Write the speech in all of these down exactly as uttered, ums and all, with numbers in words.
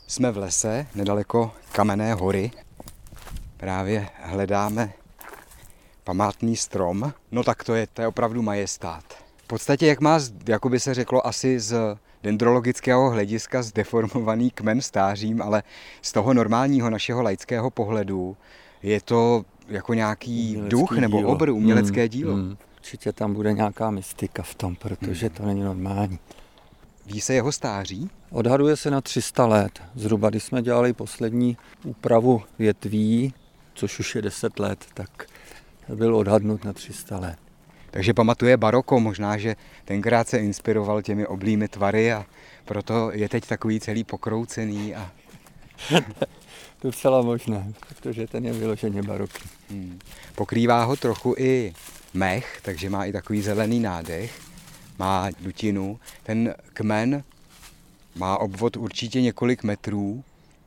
Jsme v lese, nedaleko Kamenné hory. Právě hledáme památný strom. No tak to je, to je opravdu majestát. V podstatě, jak má, jako by se řeklo, asi z dendrologického hlediska zdeformovaný kmen stářím, ale z toho normálního našeho laického pohledu je to jako nějaký umělecký duch nebo dílo. obr, umělecké hmm, dílo. Hmm. Určitě tam bude nějaká mystika v tom, protože hmm. to není normální. Ví se jeho stáří? Odhaduje se na tři sta let. Zhruba, když jsme dělali poslední úpravu větví, což už je deset let, tak byl odhadnut na tři sta let. Takže pamatuje baroko, možná, že tenkrát se inspiroval těmi oblými tvary a proto je teď takový celý pokroucený. A... Docela možné, protože ten je vyloženě barokní. Hmm. Pokrývá ho trochu i mech, takže má i takový zelený nádech, má dutinu. Ten kmen má obvod určitě několik metrů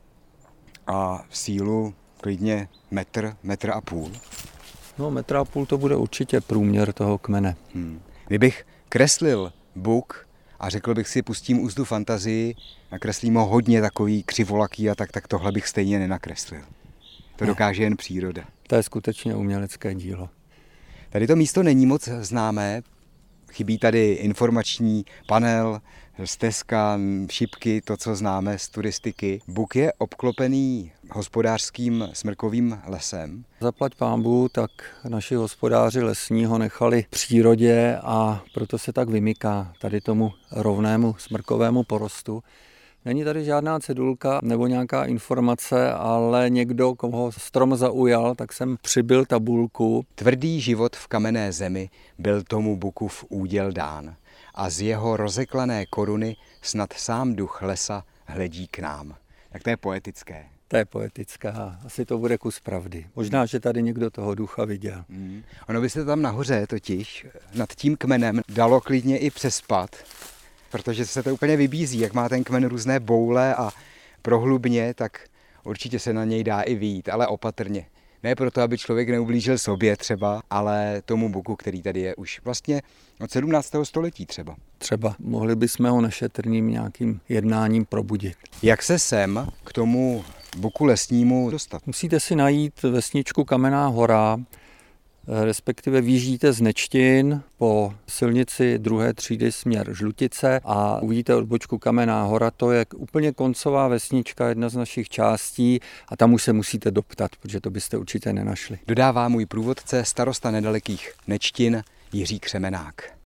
a v sílu klidně metr, metr a půl. No metr a půl to bude určitě průměr toho kmene. Hmm. Kdybych kreslil buk a řekl bych si, pustím úzdu fantazii, nakreslím ho hodně takový křivolaký a tak, tak tohle bych stejně nenakreslil. To ne. dokáže jen příroda. To je skutečně umělecké dílo. Tady to místo není moc známé. Chybí tady informační panel, stezka, šipky, to, co známe z turistiky. Buk je obklopený hospodářským smrkovým lesem. Zaplať pánbůh, tak naši hospodáři lesní ho nechali v přírodě a proto se tak vymyká tady tomu rovnému smrkovému porostu. Není tady žádná cedulka nebo nějaká informace, ale někdo, koho strom zaujal, tak jsem přibyl tabulku. Tvrdý život v kamenné zemi byl tomu buku v úděl dán a z jeho rozeklané koruny snad sám duch lesa hledí k nám. Tak to je poetické. To je poetická. Asi to bude kus pravdy. Možná, že tady někdo toho ducha viděl. Hmm. Ono by se tam nahoře totiž nad tím kmenem dalo klidně i přespat, protože se to úplně vybízí, jak má ten kmen různé boule a prohlubně, tak určitě se na něj dá i vyjít, ale opatrně. Ne proto, aby člověk neublížil sobě třeba, ale tomu buku, který tady je už vlastně od sedmnáctého století třeba. Třeba mohli bychom ho nešetrným nějakým jednáním probudit. Jak se sem k tomu buku lesnímu dostat? Musíte si najít vesničku Kamenná hora, respektive vyjíždíte z Nečtin po silnici druhé třídy směr Žlutice a uvidíte odbočku Kamenná hora, to je úplně koncová vesnička, jedna z našich částí a tam už se musíte doptat, protože to byste určitě nenašli. Dodává můj průvodce, starosta nedalekých Nečtin Jiří Křemenák.